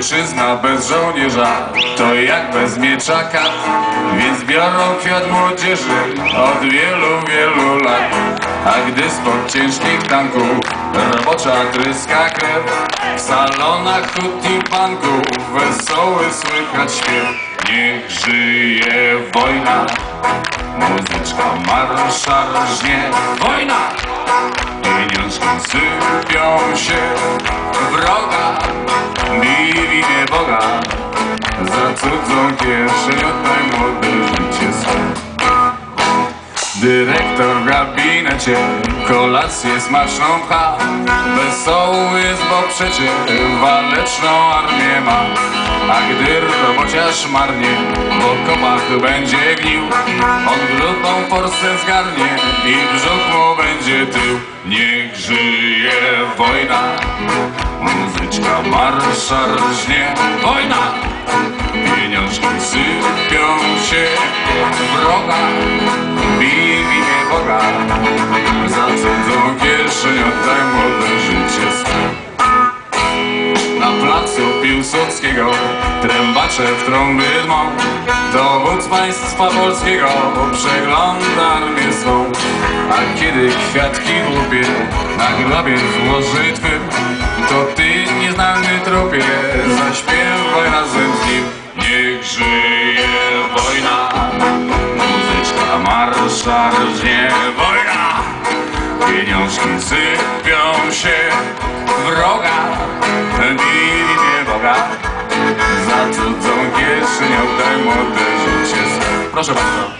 Ojczyzna bez żołnierza to jak bez mieczaka, więc biorą kwiat młodzieży od wielu, wielu lat. A gdy spod ciężkich tanków robocza tryska krew, w salonach hut i banków wesoły słychać śpiew. Niech żyje wojna, muzyczka marsza rżnie. Wojna! Pieniążki sypią się, wroga bij w imię Boga. Za cudzą kieszeń oddaj młode życie swe. Dyrektor w gabinecie kolację smaczną pcha. Wesoły jest, bo przecie waleczną armię ma. A gdy robociarz marnie w okopach będzie gnił, on grupą forsę zgarnie i brzuch mu będzie tył. Niech żyje wojna, muzyczka marsza rżnie. Wojna! Pieniążki sypią się, wroga bij w imię Boga. Za cudzą kieszeń oddaj młode życie swe. Na placu Piłsudskiego trębacze w trąby dmą. Dowódz państwa polskiego przegląda armię swą. A kiedy kwiatki głupie na grobie złoży twym, to ty, nieznany trupie, zaśpiewaj razem z nim. Niech żyje wojna, muzyczka marsza rżnie. Wojna! Pieniążki sypią się, wroga bij w imię Boga. Za cudzą kieszeń oddaj młode życie swe. Proszę bardzo.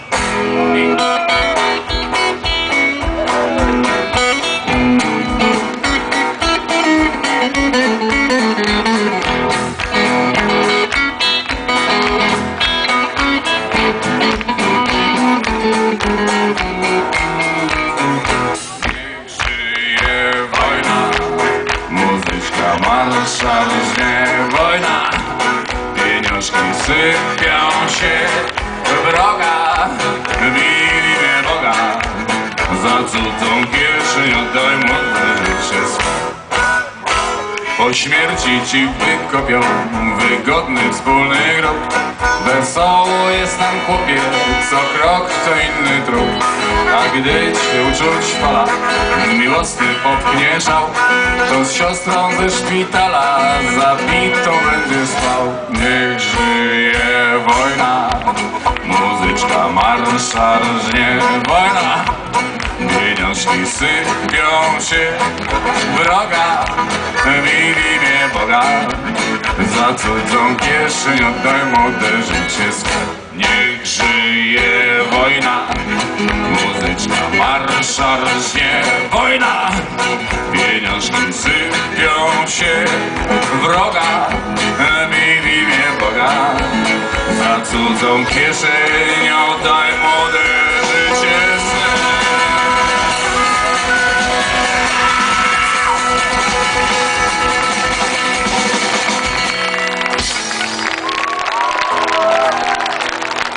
Marsza rżnie. Wojna! Pieniążki sypią się, wroga bij w imię Boga. Za cudzą kieszeń oddaj młode życie swe. Po śmierci ci wykopią wygodny wspólny grób. Wesoło jest tam chłopie, co krok to inny trup. A gdy cię uczuć fala, miłosny popchnie szał, to z siostrą ze szpitala zabitą będzie spał. Niech żyje wojna, muzyczka marsza rżnie. Wojna! Pieniążki sypią się, wroga bij w imię Boga. Za cudzą kieszeń oddaj młode życie swe. Niech żyje wojna, muzyczka marsza rżnie. Wojna! Pieniążki sypią się, wroga bij w imię Boga. Za cudzą kieszeń oddaj młode